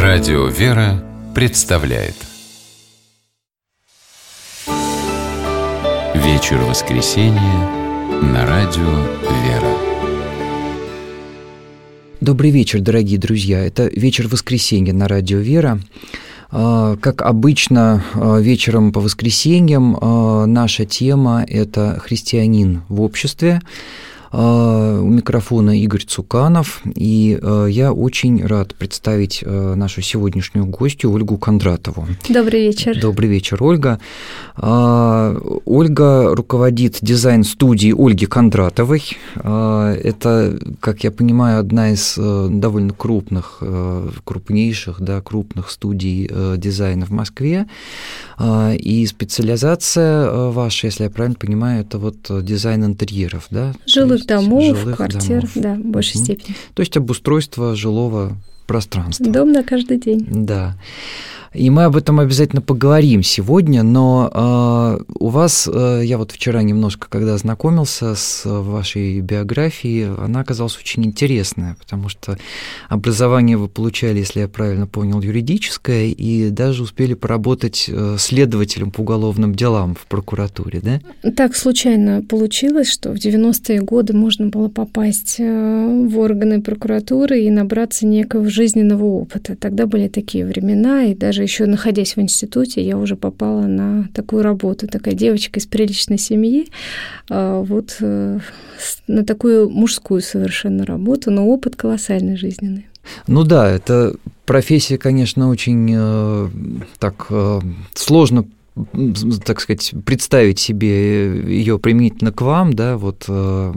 Радио «Вера» представляет Вечер воскресенья на Радио «Вера». Добрый вечер, дорогие друзья. Это вечер воскресенья на Радио «Вера». Как обычно, вечером по воскресеньям наша тема – это «Христианин в обществе». У микрофона Игорь Цуканов, и я очень рад представить нашу сегодняшнюю гостью Ольгу Кондратову. Добрый вечер. Добрый вечер, Ольга. Ольга руководит дизайн-студией Ольги Кондратовой. Это, как я понимаю, одна из довольно крупнейших, крупных студий дизайна в Москве. И специализация ваша, если я правильно понимаю, это вот дизайн интерьеров, да? Жилых домов, квартир, да, в большей степени. То есть обустройство жилого пространства. Дом на каждый день. Да. И мы об этом обязательно поговорим сегодня, но у вас, я вот вчера немножко, когда знакомился с вашей биографией, она оказалась очень интересная, потому что образование вы получали, если я правильно понял, юридическое, и даже успели поработать следователем по уголовным делам в прокуратуре, да? Так случайно получилось, что в 90-е годы можно было попасть в органы прокуратуры и набраться некого жизненного опыта. Тогда были такие времена, и даже еще находясь в институте, я уже попала на такую работу. Такая девочка из приличной семьи, вот на такую мужскую совершенно работу, но опыт колоссальный жизненный. Ну да, это профессия, конечно, очень сложно, так сказать, представить себе ее применительно к вам, да, вот.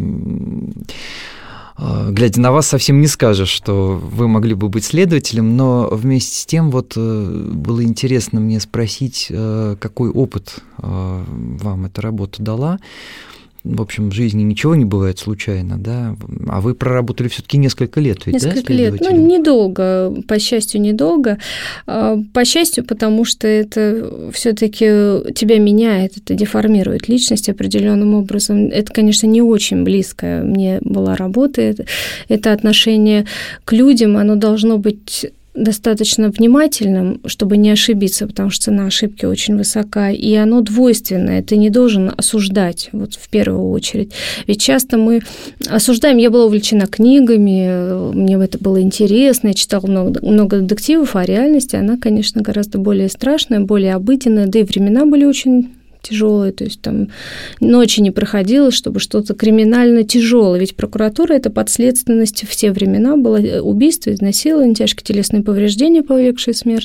Глядя на вас, совсем не скажешь, что вы могли бы быть следователем, но вместе с тем вот было интересно мне спросить, какой опыт вам эта работа дала. В общем, в жизни ничего не бывает случайно, да? А вы проработали все-таки несколько лет, ведь, несколько лет, недолго, по счастью, недолго. По счастью, потому что это все-таки тебя меняет, это деформирует личность определенным образом. Это, конечно, не очень близкая мне была работа. Это отношение к людям, оно должно быть достаточно внимательным, чтобы не ошибиться, потому что цена ошибки очень высока, и оно двойственное, ты не должен осуждать, вот в первую очередь. Ведь часто мы осуждаем, я была увлечена книгами, мне это было интересно, я читала много детективов, а реальность, она, конечно, гораздо более страшная, более обыденная, да и времена были очень тяжелые, то есть там ночи не проходило, чтобы что-то криминально тяжелое, ведь прокуратура – это подследственность в те времена, было убийство, изнасилование, тяжкие телесные повреждения, повлекшие смерть.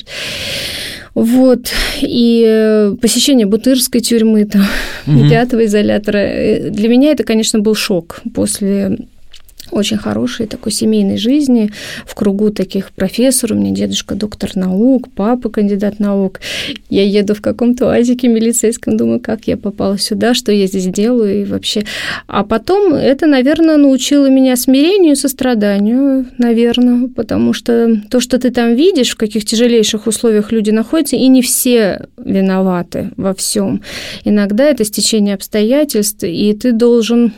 Вот, и посещение Бутырской тюрьмы, там, 5-го изолятора. Для меня это, конечно, был шок после очень хорошей такой семейной жизни, в кругу таких профессоров, у меня дедушка доктор наук, папа кандидат наук. Я еду в каком-то УАЗике милицейском, думаю, как я попала сюда, что я здесь делаю и вообще. А потом это, наверное, научило меня смирению, состраданию, наверное, потому что то, что ты там видишь, в каких тяжелейших условиях люди находятся, и не все виноваты во всем. Иногда это стечение обстоятельств, и ты должен...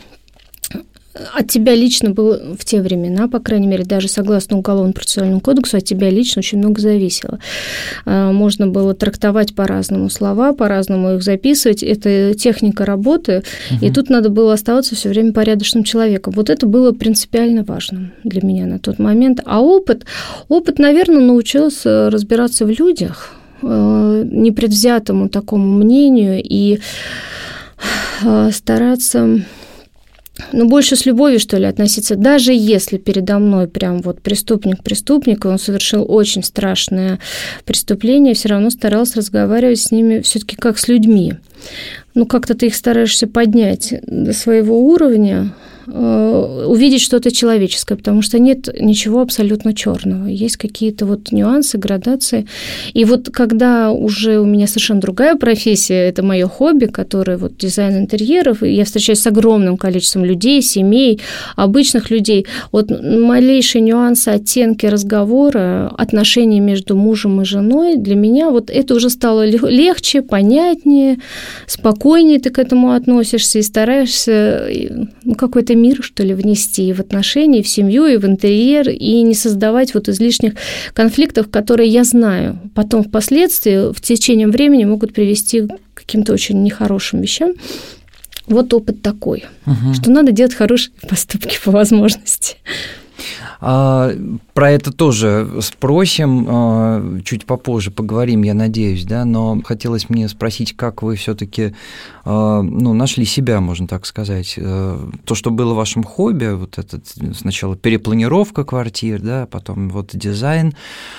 От тебя лично было в те времена, по крайней мере, даже согласно Уголовно-процессуальному кодексу, от тебя лично очень много зависело. Можно было трактовать по-разному слова, по-разному их записывать. Это техника работы, и тут надо было оставаться все время порядочным человеком. Вот это было принципиально важным для меня на тот момент. А опыт, наверное, научился разбираться в людях, непредвзятому такому мнению и стараться... больше с любовью, что ли, относиться. Даже если передо мной прям вот преступник, и он совершил очень страшное преступление, все равно старалась разговаривать с ними все-таки как с людьми. Как-то ты их стараешься поднять до своего уровня, увидеть что-то человеческое, потому что нет ничего абсолютно черного. Есть какие-то вот нюансы, градации. И вот когда уже у меня совершенно другая профессия, это мое хобби, которое вот дизайн интерьеров, и я встречаюсь с огромным количеством людей, семей, обычных людей. Вот малейшие нюансы, оттенки разговора, отношений между мужем и женой, для меня вот это уже стало легче, понятнее, спокойнее ты к этому относишься и стараешься какой-то мир, что ли, внести и в отношения, и в семью, и в интерьер, и не создавать вот излишних конфликтов, которые, я знаю, потом впоследствии, в течение времени могут привести к каким-то очень нехорошим вещам. Вот опыт такой, что надо делать хорошие поступки по возможности. Про это тоже спросим, чуть попозже поговорим, я надеюсь, да, но хотелось мне спросить, как вы все-таки нашли себя, можно так сказать. То, что было вашим хобби, вот этот сначала перепланировка квартир, да, потом вот дизайн,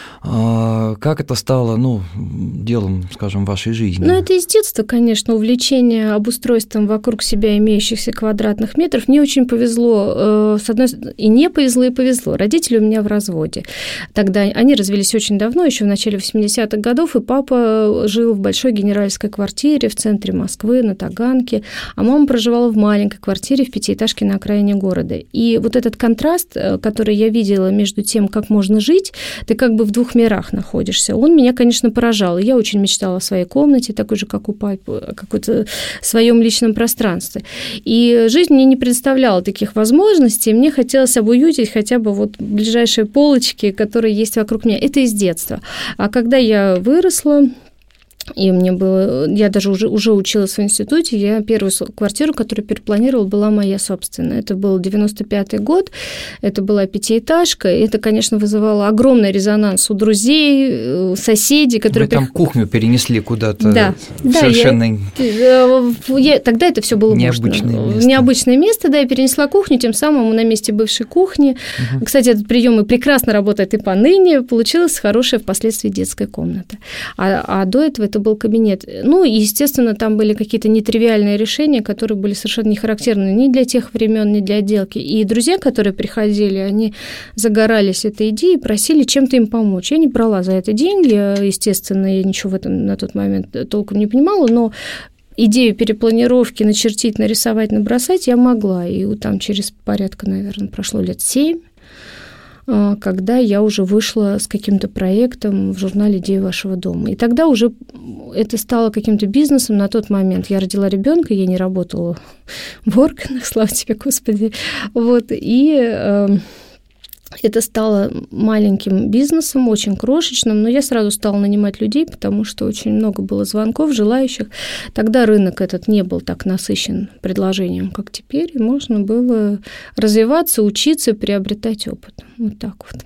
как это стало, делом, скажем, вашей жизни? Это из детства, конечно, увлечение обустройством вокруг себя имеющихся квадратных метров. Мне очень повезло, с одной стороны, и не повезло, и повезло. Родители у меня в разводе. Тогда они развелись очень давно, еще в начале 80-х годов, и папа жил в большой генеральской квартире в центре Москвы, на Таганке, а мама проживала в маленькой квартире в пятиэтажке на окраине города. И вот этот контраст, который я видела между тем, как можно жить, ты как бы в двух мирах находишься, он меня, конечно, поражал. И я очень мечтала о своей комнате, такой же, как у папы, о каком-то своем личном пространстве. И жизнь мне не представляла таких возможностей, мне хотелось обуютить хотя бы вот ближайшие полочки, которые есть вокруг меня. Это из детства. А когда я выросла, и мне было... Я даже уже училась в институте, я первую квартиру, которую перепланировала, была моя собственная. Это был 95-й год, это была пятиэтажка, и это, конечно, вызывало огромный резонанс у друзей, соседей, которые... Вы там кухню перенесли куда-то совершенно... Тогда это все было необычное место, да, я перенесла кухню, тем самым на месте бывшей кухни. Кстати, этот прием и прекрасно работает и поныне. Получилась хорошая впоследствии детская комната. А до этого это был кабинет. И, естественно, там были какие-то нетривиальные решения, которые были совершенно не характерны ни для тех времен, ни для отделки. И друзья, которые приходили, они загорались этой идеей, просили чем-то им помочь. Я не брала за это деньги, естественно, я ничего в этом на тот момент толком не понимала, но идею перепланировки начертить, нарисовать, набросать я могла. И там через порядка, наверное, прошло лет 7, когда я уже вышла с каким-то проектом в журнале «Идеи вашего дома». И тогда уже это стало каким-то бизнесом на тот момент. Я родила ребенка, я не работала в органах, слава тебе, Господи. И это стало маленьким бизнесом, очень крошечным, но я сразу стала нанимать людей, потому что очень много было звонков, желающих. Тогда рынок этот не был так насыщен предложением, как теперь, и можно было развиваться, учиться, приобретать опыт. Вот так вот.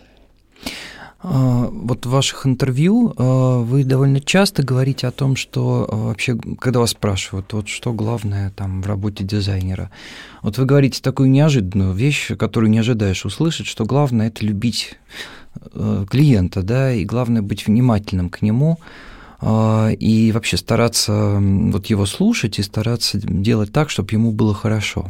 Вот в ваших интервью вы довольно часто говорите о том, что вообще, когда вас спрашивают, вот что главное там в работе дизайнера, вот вы говорите такую неожиданную вещь, которую не ожидаешь услышать, что главное – это любить клиента, да, и главное быть внимательным к нему, и вообще стараться вот его слушать и стараться делать так, чтобы ему было хорошо.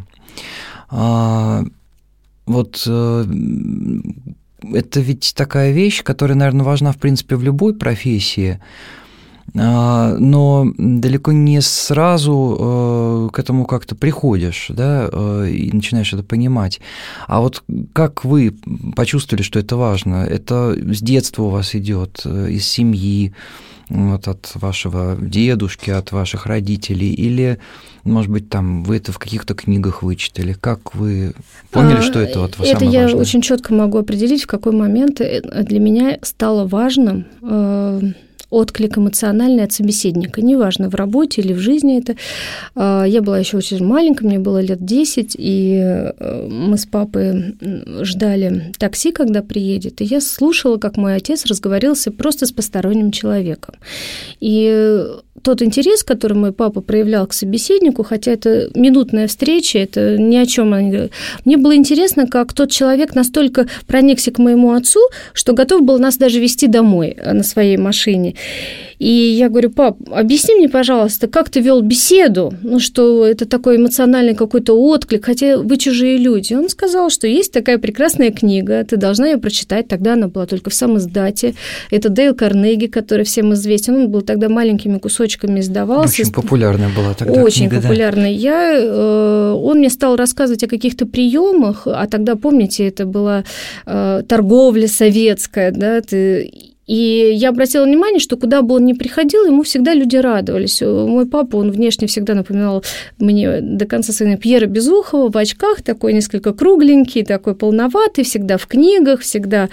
Это ведь такая вещь, которая, наверное, важна, в принципе, в любой профессии, но далеко не сразу к этому как-то приходишь, да, и начинаешь это понимать. А вот как вы почувствовали, что это важно? Это с детства у вас идет, из семьи, вот от вашего дедушки, от ваших родителей, или, может быть, там вы это в каких-то книгах вычитали? Как вы поняли, что это вот самое важное? Это я очень четко могу определить, в какой момент для меня стало важным отклик эмоциональный от собеседника. Неважно, в работе или в жизни это. Я была еще очень маленькая, мне было лет 10, и мы с папой ждали такси, когда приедет, и я слушала, как мой отец разговаривался просто с посторонним человеком. И тот интерес, который мой папа проявлял к собеседнику, хотя это минутная встреча, это ни о чем. Мне было интересно, как тот человек настолько проникся к моему отцу, что готов был нас даже везти домой на своей машине. И я говорю: пап, объясни мне, пожалуйста, как ты вел беседу, что это такой эмоциональный какой-то отклик, хотя вы чужие люди. Он сказал, что есть такая прекрасная книга, ты должна ее прочитать. Тогда она была только в самоиздате. Это Дейл Карнеги, который всем известен. Он был тогда маленькими кусочками издавался. Очень популярная была тогда очень книга, популярная. Да? Он мне стал рассказывать о каких-то приемах, а тогда, помните, это была торговля советская, да, И я обратила внимание, что куда бы он ни приходил, ему всегда люди радовались. Мой папа, он внешне всегда напоминал мне до конца своей жизни Пьера Безухова в очках, такой несколько кругленький, такой полноватый, всегда в книгах, всегда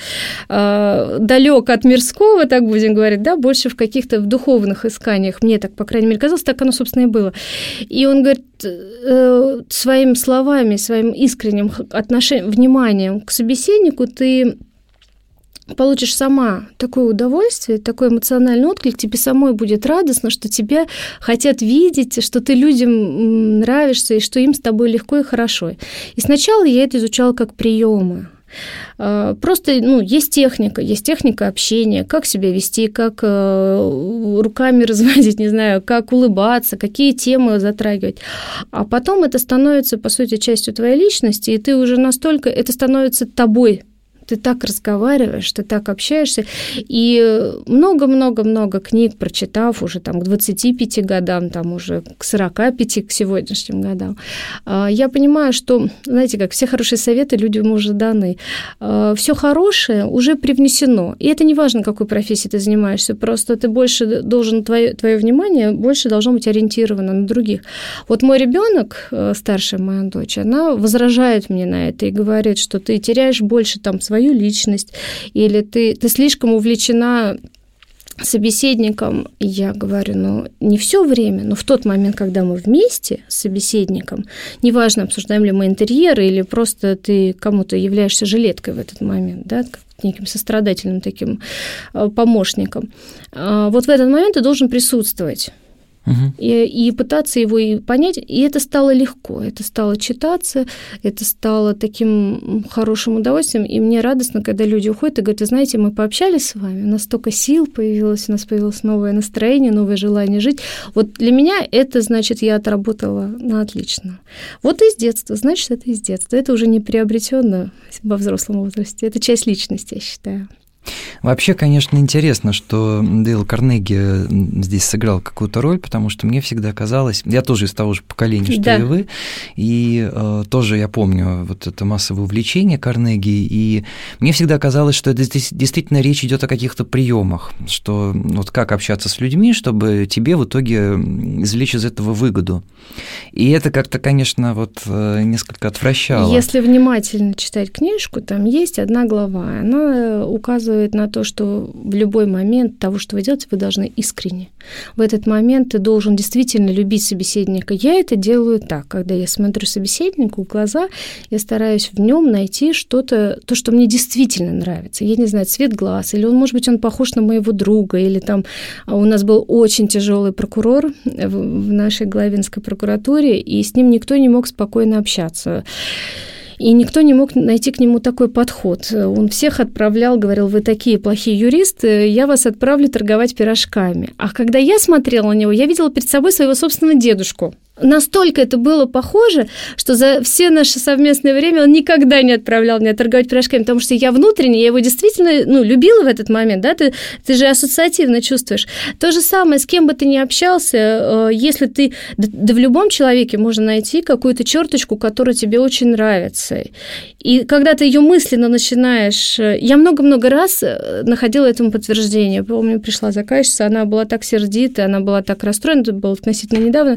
далек от мирского, так будем говорить, да, больше в каких-то духовных исканиях. Мне так, по крайней мере, казалось, так оно, собственно, и было. И он говорит, своими словами, своим искренним вниманием к собеседнику ты получишь сама такое удовольствие, такой эмоциональный отклик, тебе самой будет радостно, что тебя хотят видеть, что ты людям нравишься, и что им с тобой легко и хорошо. И сначала я это изучала как приемы. Просто, есть техника общения, как себя вести, как руками разводить, не знаю, как улыбаться, какие темы затрагивать. А потом это становится, по сути, частью твоей личности, и ты уже настолько, это становится тобой. Ты так разговариваешь, ты так общаешься, и много-много-много книг прочитав уже там, к 25 годам, там, уже к 45, к сегодняшним годам, я понимаю, что, знаете, как все хорошие советы людям уже даны. Все хорошее уже привнесено, и это не важно, какой профессией ты занимаешься, просто ты больше должен, твое внимание больше должно быть ориентировано на других. Вот мой ребенок, старшая моя дочь, она возражает мне на это и говорит, что ты теряешь больше там свою личность, или ты слишком увлечена собеседником. И я говорю, не все время, но в тот момент, когда мы вместе с собеседником, неважно, обсуждаем ли мы интерьеры, или просто ты кому-то являешься жилеткой в этот момент, да, неким сострадательным таким помощником, вот в этот момент ты должен присутствовать. И пытаться его и понять, и это стало легко, это стало читаться, это стало таким хорошим удовольствием, и мне радостно, когда люди уходят и говорят, вы знаете, мы пообщались с вами, у нас столько сил появилось, у нас появилось новое настроение, новое желание жить. Вот для меня это, значит, я отработала на отлично. Вот из детства, значит, это из детства, это уже не приобретённо во взрослом возрасте, это часть личности, я считаю. Вообще, конечно, интересно, что Дейл Карнеги здесь сыграл какую-то роль, потому что мне всегда казалось, я тоже из того же поколения, что и вы, и тоже я помню вот это массовое увлечение Карнеги, и мне всегда казалось, что это действительно речь идет о каких-то приемах, что вот как общаться с людьми, чтобы тебе в итоге извлечь из этого выгоду. И это как-то, конечно, вот несколько отвращало. Если внимательно читать книжку, там есть одна глава, она указывает на то, что в любой момент того, что вы делаете, вы должны искренне. В этот момент ты должен действительно любить собеседника. Я это делаю так, когда я смотрю собеседнику в глаза, я стараюсь в нем найти что-то, то, что мне действительно нравится. Я не знаю, цвет глаз, или может быть, он похож на моего друга, или там у нас был очень тяжелый прокурор в нашей Главинской прокуратуре, и с ним никто не мог спокойно общаться. И никто не мог найти к нему такой подход. Он всех отправлял, говорил, вы такие плохие юристы, я вас отправлю торговать пирожками. А когда я смотрела на него, я видела перед собой своего собственного дедушку. Настолько это было похоже, что за все наше совместное время он никогда не отправлял меня торговать пирожками, потому что я внутренне, я его действительно любила в этот момент, да, ты же ассоциативно чувствуешь. То же самое, с кем бы ты ни общался, если ты, да в любом человеке можно найти какую-то черточку, которая тебе очень нравится. И когда ты ее мысленно начинаешь... Я много-много раз находила этому подтверждение. Помню, пришла заказчица, она была так сердита, она была так расстроена, это было относительно недавно.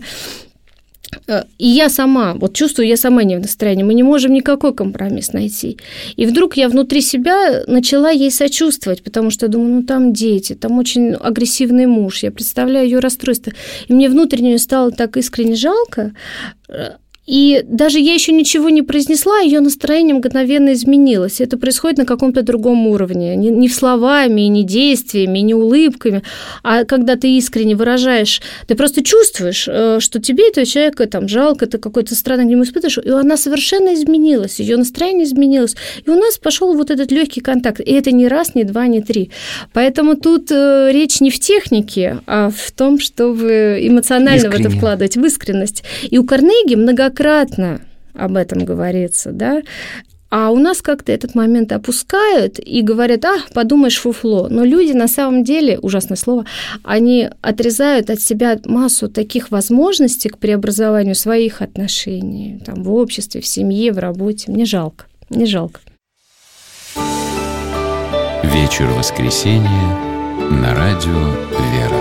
И я сама, вот чувствую, я сама не в настроении, мы не можем никакой компромисс найти. И вдруг я внутри себя начала ей сочувствовать, потому что я думаю, там дети, там очень агрессивный муж, я представляю ее расстройство. И мне внутренне стало так искренне жалко. И даже я еще ничего не произнесла, ее настроение мгновенно изменилось. Это происходит на каком-то другом уровне. Не словами, не действиями, не улыбками, а когда ты искренне выражаешь, ты просто чувствуешь, что тебе этого человека там жалко, ты какой-то странный к нему испытываешь, и она совершенно изменилась, ее настроение изменилось. И у нас пошел вот этот легкий контакт. И это не раз, не два, не три. Поэтому тут речь не в технике, а в том, чтобы эмоционально в это вкладывать, в искренность. И у Карнеги многократно об этом говорится, да, а у нас как-то этот момент опускают и говорят, подумаешь, фуфло. Но люди на самом деле, ужасное слово, они отрезают от себя массу таких возможностей к преобразованию своих отношений там, в обществе, в семье, в работе. Мне жалко, мне жалко. Вечер воскресенья на радио «Вера».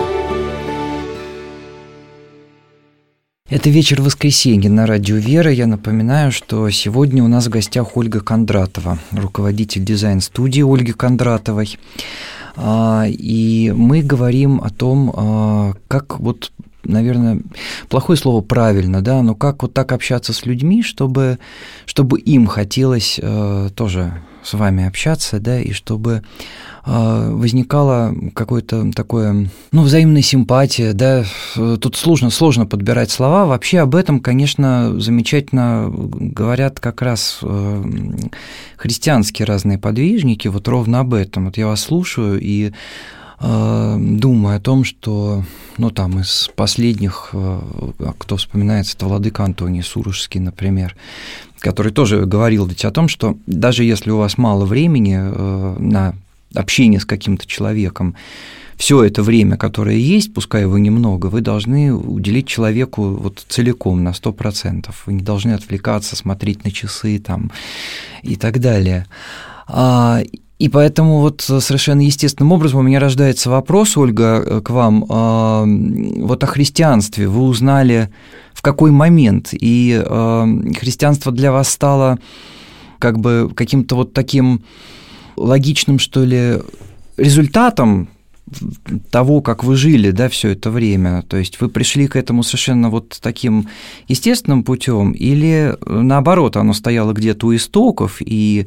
Это «Вечер воскресенья» на радио «Вера». Я напоминаю, что сегодня у нас в гостях Ольга Кондратова, руководитель дизайн-студии Ольги Кондратовой. И мы говорим о том, как вот, наверное, плохое слово правильно, да, но как вот так общаться с людьми, чтобы им хотелось тоже с вами общаться, да, и чтобы возникала какое-то такое, взаимная симпатия, да, тут сложно подбирать слова, вообще об этом, конечно, замечательно говорят как раз христианские разные подвижники, вот ровно об этом, вот я вас слушаю и думаю о том, что, там из последних, кто вспоминается, это владыка Антоний Сурожский, например, который тоже говорил ведь о том, что даже если у вас мало времени на общение с каким-то человеком, все это время, которое есть, пускай его немного, вы должны уделить человеку вот целиком, на 100%. Вы не должны отвлекаться, смотреть на часы там, и так далее. И поэтому вот совершенно естественным образом у меня рождается вопрос, Ольга, к вам, вот о христианстве вы узнали в какой момент, и христианство для вас стало как бы каким-то вот таким логичным, что ли, результатом того, как вы жили, да, все это время, то есть вы пришли к этому совершенно вот таким естественным путем, или наоборот, оно стояло где-то у истоков, и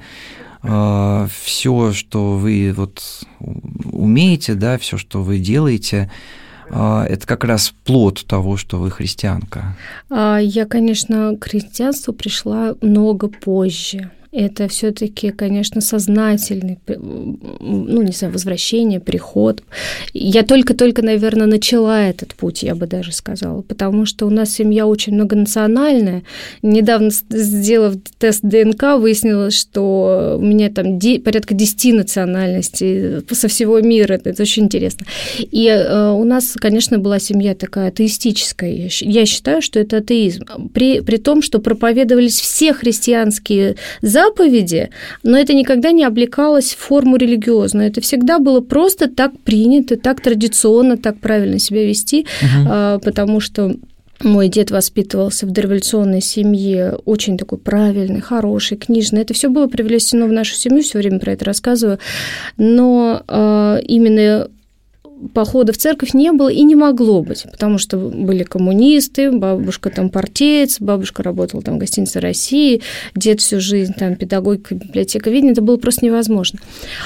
все, что вы вот умеете, да, все, что вы делаете, это как раз плод того, что вы христианка. Я, конечно, к христианству пришла много позже. Это все-таки, конечно, сознательный, возвращение, приход. Я только-только, наверное, начала этот путь, я бы даже сказала, потому что у нас семья очень многонациональная. Недавно, сделав тест ДНК, выяснилось, что у меня там порядка 10 национальностей со всего мира. Это очень интересно. И у нас, конечно, была семья такая атеистическая. Я считаю, что это атеизм. При том, что проповедовались все христианские заповеди, но это никогда не облекалось в форму религиозную. Это всегда было просто так принято, так традиционно, так правильно себя вести, потому что мой дед воспитывался в дореволюционной семье, очень такой правильный, хороший, книжный. Это все было привнесено в нашу семью, все время про это рассказываю. Но именно похода в церковь не было и не могло быть, потому что были коммунисты, бабушка там партиец, бабушка работала там в гостинице России, дед всю жизнь там педагогика, библиотековедение, это было просто невозможно.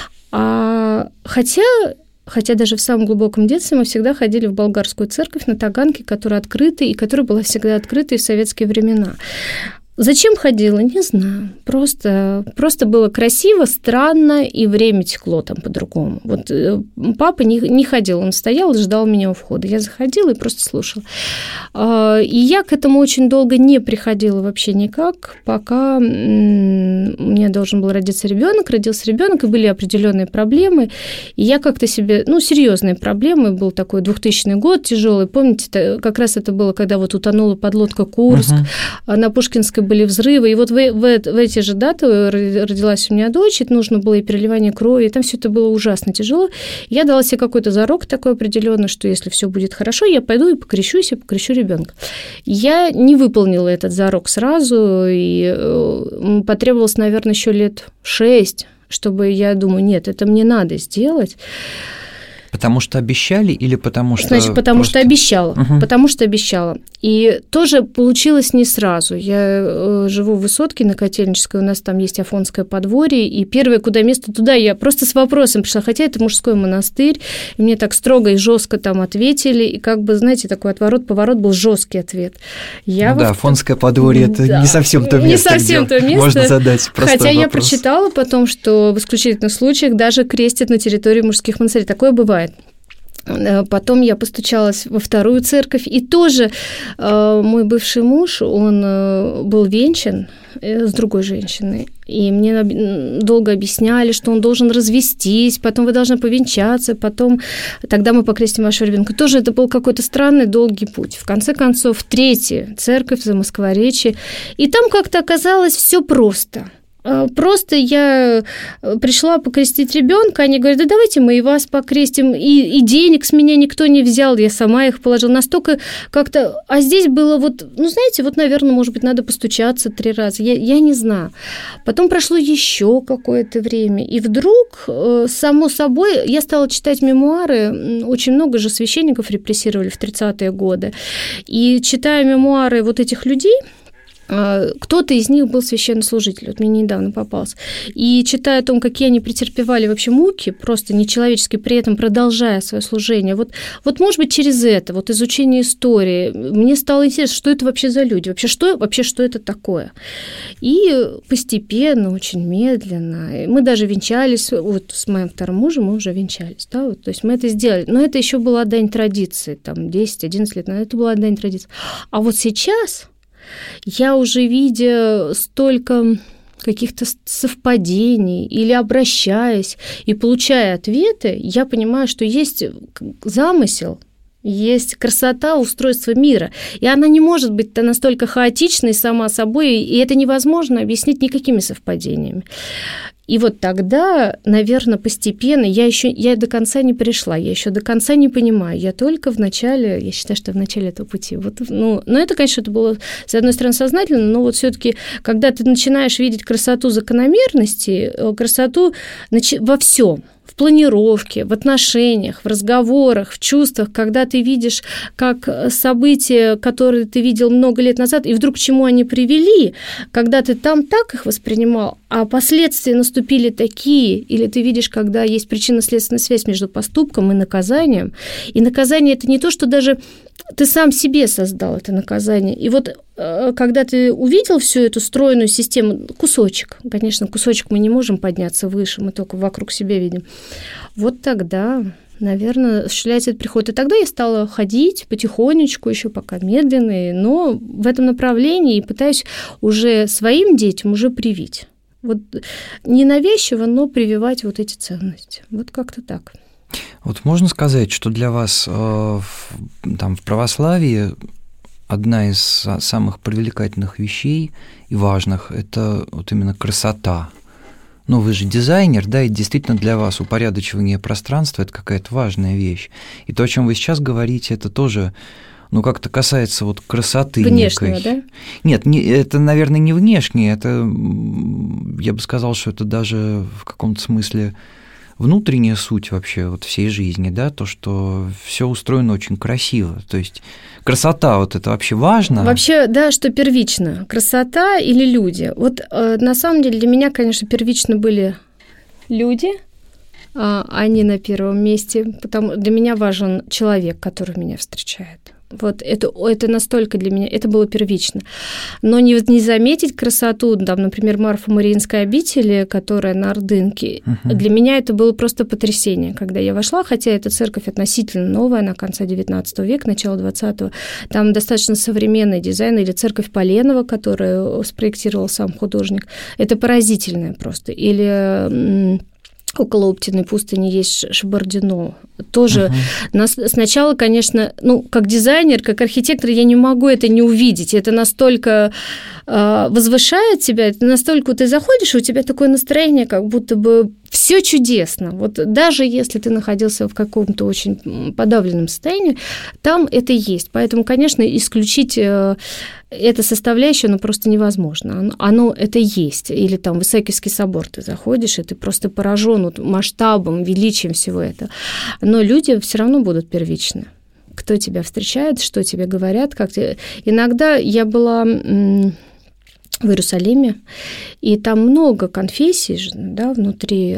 Хотя даже в самом глубоком детстве мы всегда ходили в болгарскую церковь на Таганке, которая открыта и которая была всегда открыта и в советские времена. Зачем ходила, не знаю. Просто было красиво, странно, и время текло там по-другому. Вот папа не ходил, он стоял и ждал меня у входа. Я заходила и просто слушала. И я к этому очень долго не приходила вообще никак, пока у меня должен был родиться ребенок, родился ребенок, и были определенные проблемы. И я как-то себе, серьезные проблемы, был такой 2000 год тяжелый. Помните, как раз это было, когда вот утонула подлодка Курск, на Пушкинской были взрывы, и вот в эти же даты родилась у меня дочь, и нужно было и переливание крови, и там все это было ужасно тяжело. Я дала себе какой-то зарок такой определенный, что если все будет хорошо, я пойду и покрещусь, и покрещу ребенка. Я не выполнила этот зарок сразу, и потребовалось, наверное, еще лет 6, чтобы я думаю, нет, это мне надо сделать. Потому что обещали или потому что... Значит, потому что обещала. Потому что обещала. И тоже получилось не сразу. Я живу в Высотке на Котельнической, у нас там есть Афонское подворье, и первое, куда место, туда я просто с вопросом пришла, хотя это мужской монастырь, и мне так строго и жестко там ответили, и как бы, знаете, такой отворот-поворот был жесткий ответ. Афонское подворье – это не совсем то место, не совсем то место, можно задать простой хотя вопрос. Я прочитала потом, что в исключительных случаях даже крестят на территории мужских монастырей. Такое бывает. Потом я постучалась во вторую церковь, и тоже мой бывший муж, он был венчан с другой женщиной, и мне долго объясняли, что он должен развестись, потом вы должны повенчаться, потом тогда мы покрестим вашего ребенка. Тоже это был какой-то странный долгий путь. В конце концов, третья церковь за Москворечье, и там как-то оказалось все просто. Просто я пришла покрестить ребенка, они говорят, да давайте мы и вас покрестим, и денег с меня никто не взял, я сама их положила. Настолько как-то... А здесь было вот, знаете, вот, наверное, может быть, надо постучаться 3 раза, я не знаю. Потом прошло еще какое-то время, и вдруг, само собой, я стала читать мемуары, очень много же священников репрессировали в 30-е годы, и читая мемуары вот этих людей, кто-то из них был священнослужитель, вот мне недавно попался. И читая о том, какие они претерпевали вообще муки, просто нечеловеческие, при этом продолжая свое служение, вот может быть, через это, вот изучение истории, мне стало интересно, что это вообще за люди, вообще что это такое. И постепенно, очень медленно, мы даже венчались, вот с моим вторым мужем мы уже венчались, да, вот, то есть мы это сделали, но это еще была дань традиции, там, 10-11 лет назад, это была дань традиции. А вот сейчас... Я уже, видя столько каких-то совпадений или обращаясь и получая ответы, я понимаю, что есть замысел, есть красота устройства мира, и она не может быть настолько хаотичной сама собой, и это невозможно объяснить никакими совпадениями. И вот тогда, наверное, постепенно, я до конца не пришла, я еще до конца не понимаю, я только в начале, я считаю, что в начале этого пути. Вот, но это, конечно, это было, с одной стороны, сознательно, но вот все-таки, когда ты начинаешь видеть красоту закономерностей, красоту во всем, в планировке, в отношениях, в разговорах, в чувствах, когда ты видишь, как события, которые ты видел много лет назад, и вдруг к чему они привели, когда ты там так их воспринимал, а последствия наступили такие, или ты видишь, когда есть причинно-следственная связь между поступком и наказанием, и наказание – это не то, что даже ты сам себе создал это наказание. И вот когда ты увидел всю эту стройную систему, кусочек, конечно, кусочек мы не можем подняться выше, мы только вокруг себя видим, вот тогда, наверное, осуществляется этот приход. И тогда я стала ходить потихонечку, еще пока медленно, но в этом направлении и пытаюсь уже своим детям уже привить. Вот ненавязчиво, но прививать вот эти ценности. Вот как-то так. Вот можно сказать, что для вас там в православии одна из самых привлекательных вещей и важных – это вот именно красота. Ну, вы же дизайнер, да, и действительно для вас упорядочивание пространства – это какая-то важная вещь. И то, о чем вы сейчас говорите, это тоже, ну, как-то касается вот красоты внешнего, некой. Да? Нет, это, наверное, не внешнее, это, я бы сказал, что это даже в каком-то смысле внутренняя суть вообще вот всей жизни, да, то, что все устроено очень красиво, то есть красота вот это вообще важно. Вообще, да, что первично, красота или люди? Вот на самом деле для меня, конечно, первично были люди, они на первом месте, потому для меня важен человек, который меня встречает. Вот это настолько для меня, это было первично. Но не заметить красоту, там, например, Марфо-Мариинской обители, которая на Ордынке, для меня это было просто потрясение, когда я вошла, хотя эта церковь относительно новая, она конца XIX века, начала XX, там достаточно современный дизайн, или церковь Поленова, которую спроектировал сам художник, это поразительное просто. Или около Оптиной пустыни есть Шабардино. Тоже сначала, конечно, ну, как дизайнер, как архитектор, я не могу это не увидеть. Это настолько возвышает тебя, это настолько ты заходишь, и у тебя такое настроение, как будто бы все чудесно. Вот даже если ты находился в каком-то очень подавленном состоянии, там это есть. Поэтому, конечно, исключить эту составляющую, просто невозможно. Оно это есть. Или там в Исаакиевский собор ты заходишь, и ты просто поражен масштабом, величием всего этого. Но люди все равно будут первичны. Кто тебя встречает, что тебе говорят, как тебе... Иногда я была в Иерусалиме, и там много конфессий, да, внутри,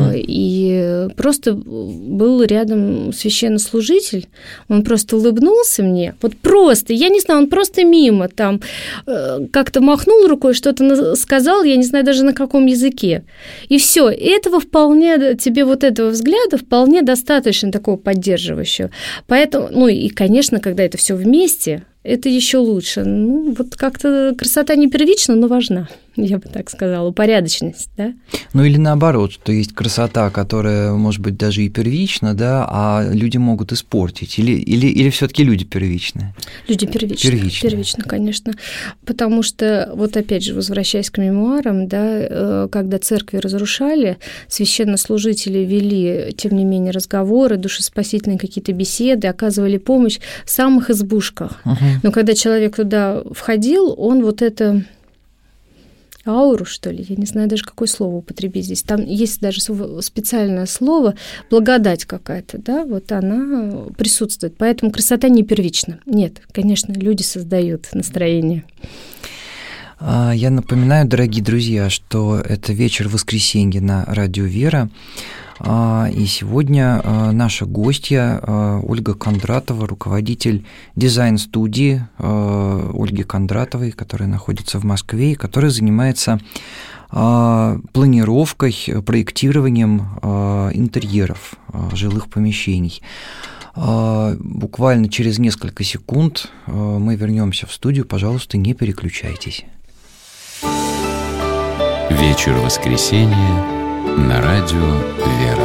и просто был рядом священнослужитель, он просто улыбнулся мне, вот просто, я не знаю, он просто мимо там как-то махнул рукой, что-то сказал, я не знаю даже на каком языке, и все, этого вполне, тебе вот этого взгляда вполне достаточно такого поддерживающего, поэтому, ну и, конечно, когда это все вместе, это еще лучше. Ну, вот как-то красота не первична, но важна, я бы так сказала, упорядоченность, да? Ну, или наоборот, что есть красота, которая, может быть, даже и первична, да, а люди могут испортить. Или все-таки люди первичные? Люди первично, конечно. Потому что, вот опять же, возвращаясь к мемуарам, да, когда церкви разрушали, священнослужители вели, тем не менее, разговоры, душеспасительные какие-то беседы, оказывали помощь в самых избушках. Но когда человек туда входил, он вот это ауру, что ли, я не знаю даже, какое слово употребить здесь. Там есть даже специальное слово, благодать какая-то, да, вот она присутствует. Поэтому красота не первична. Нет, конечно, люди создают настроение. Я напоминаю, дорогие друзья, что это вечер воскресенья на радио «Вера». И сегодня наша гостья Ольга Кондратова, руководитель дизайн-студии Ольги Кондратовой, которая находится в Москве и которая занимается планировкой, проектированием интерьеров жилых помещений. Буквально через несколько секунд мы вернемся в студию. Пожалуйста, не переключайтесь. Вечер воскресенья на радио «Вера».